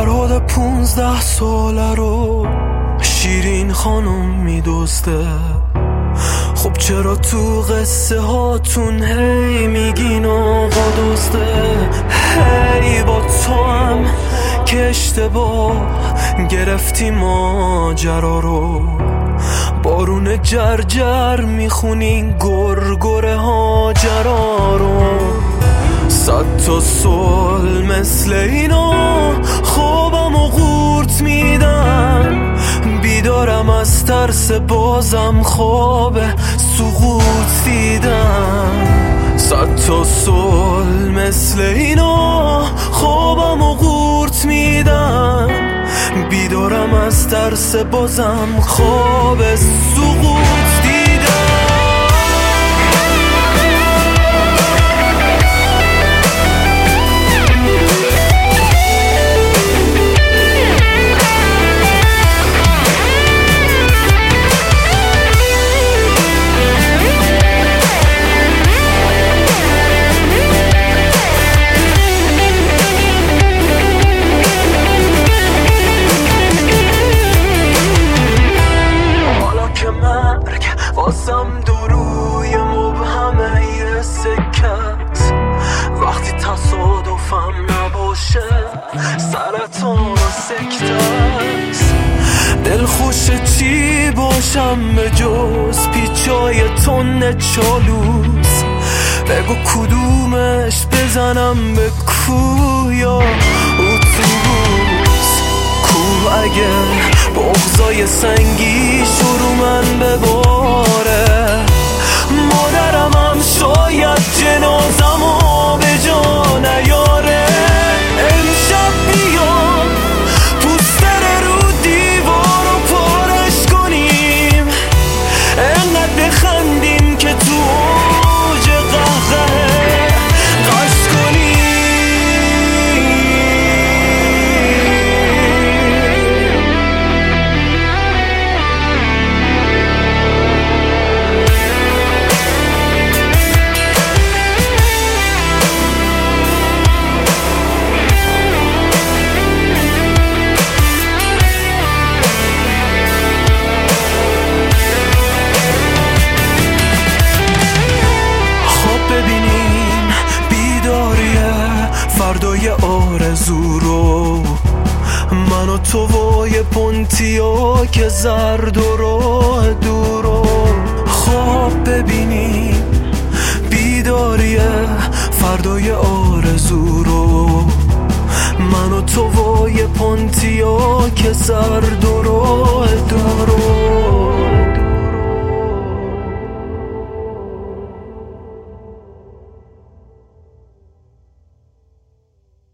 فرهاد 15 ساله رو شیرین خانم میدزده. خب چرا تو قصه هاتون هی میگین آقا دزده؟ هی با تو هم که اشتباه گرفتی ماجرا رو، بارون جرجر میخونین گرگره هاجرا رو. 100 تا سال مثل اینا خوابم و قورت میدن، بیدارم از ترس بازم خواب سقوط دیدم. 100 تا سال مثل اینا خوابم و قورت میدن، بیدارم از ترس بازم خواب سقوط دیدم. بازم دروی مبهمه یه سکت، وقتی تصادفم نباشه سرطان و سکتت. دلخوش چی باشم به جز پیچای تن چالوس؟ بگو کدومش بزنم به کوه یا اتوبوس؟ کوه اگه بغضای سنگی شروع من بباره، مادرم هم شاید جنازمو به جا نیاره. امشب بیام پوستر رو دیوارو پارش کنیم، انقدر بخندیم که تو اوج قهقه قش کنیم. فردای آرزو رو من و تو وای پونتیا که زرد و راه دورو خواب ببینیم. بیداریه فردای آرزو رو من و تو وای پونتیا که زرد و راه دورو.